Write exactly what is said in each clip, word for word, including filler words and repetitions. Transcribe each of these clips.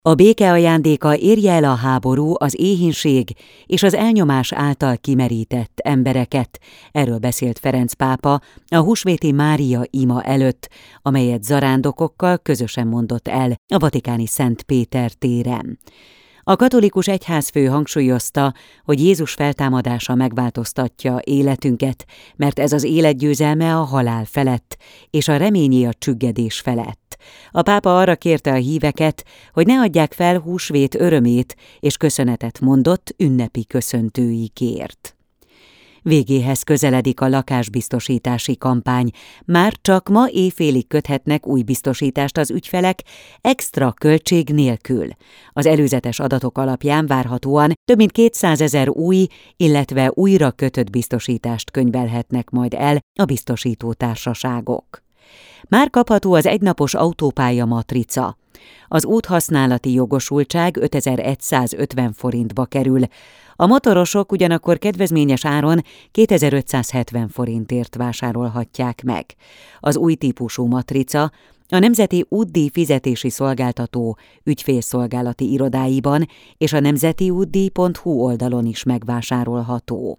A béke ajándéka érje el a háború, az éhínség és az elnyomás által kimerített embereket. Erről beszélt Ferenc pápa a húsvéti Mária ima előtt, amelyet zarándokokkal közösen mondott el a vatikáni Szent Péter téren. A katolikus egyházfő hangsúlyozta, hogy Jézus feltámadása megváltoztatja életünket, mert ez az élet győzelme a halál felett, és a reményé a csüggedés felett. A pápa arra kérte a híveket, hogy ne adják fel húsvét örömét, és köszönetet mondott ünnepi köszöntőikért. Végéhez közeledik a lakásbiztosítási kampány. Már csak ma éjfélig köthetnek új biztosítást az ügyfelek extra költség nélkül. Az előzetes adatok alapján várhatóan több mint kétszázezer új, illetve újra kötött biztosítást könyvelhetnek majd el a biztosító társaságok. Már kapható az egynapos autópálya matrica. Az úthasználati jogosultság ötezer-százötven forintba kerül. A motorosok ugyanakkor kedvezményes áron kétezer-ötszázhetven forintért vásárolhatják meg. Az új típusú matrica a Nemzeti Útdíj Fizetési Szolgáltató ügyfélszolgálati irodáiban és a nemzeti útdíj pont hu oldalon is megvásárolható.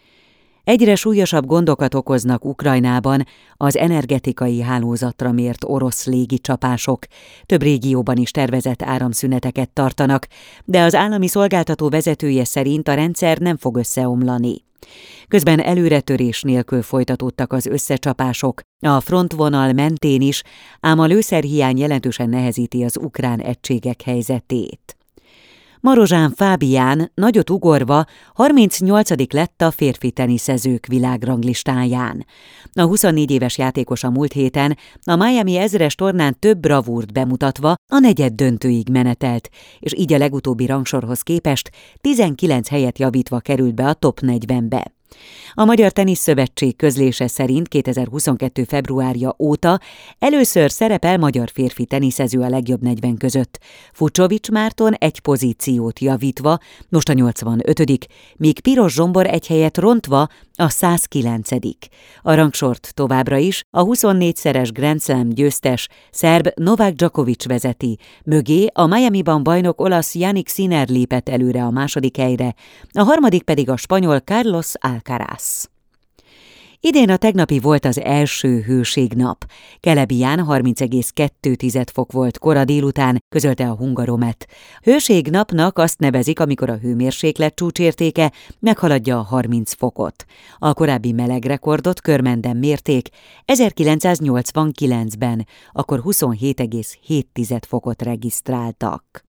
Egyre súlyosabb gondokat okoznak Ukrajnában az energetikai hálózatra mért orosz légicsapások. Több régióban is tervezett áramszüneteket tartanak, de az állami szolgáltató vezetője szerint a rendszer nem fog összeomlani. Közben előretörés nélkül folytatódtak az összecsapások a frontvonal mentén is, ám a lőszerhiány jelentősen nehezíti az ukrán egységek helyzetét. Marozsán Fábián nagyot ugorva harmincnyolcadik lett a férfi teniszezők világranglistáján. A huszonnégy éves játékos a múlt héten a Miami ezres tornán több bravúrt bemutatva a negyed döntőig menetelt, és így a legutóbbi rangsorhoz képest tizenkilenc helyet javítva került be a top negyvenbe. A Magyar Teniszszövetség közlése szerint kétezer-huszonkettő februárja óta először szerepel magyar férfi teniszező a legjobb negyven között. Fucsovics Márton egy pozíciót javítva, most a nyolcvanötödik, míg Piros Zsombor egy helyet rontva a százkilencedik. A rangsort továbbra is a huszonnégyszeres Grand Slam győztes szerb Novák Djokovic vezeti, mögé a Miamiban bajnok olasz Jannik Sinner lépett előre a második helyre, a harmadik pedig a spanyol Carlos Alcaraz. Idén a tegnapi volt az első hőségnap. Kelebiján harminc egész kettő fok volt kora délután, közölte a Hungaromet. Hőségnapnak azt nevezik, amikor a hőmérséklet csúcsértéke meghaladja a harminc fokot. A korábbi meleg rekordot Körmenden mérték ezerkilencszáznyolcvankilencben, akkor huszonhét egész hét fokot regisztráltak.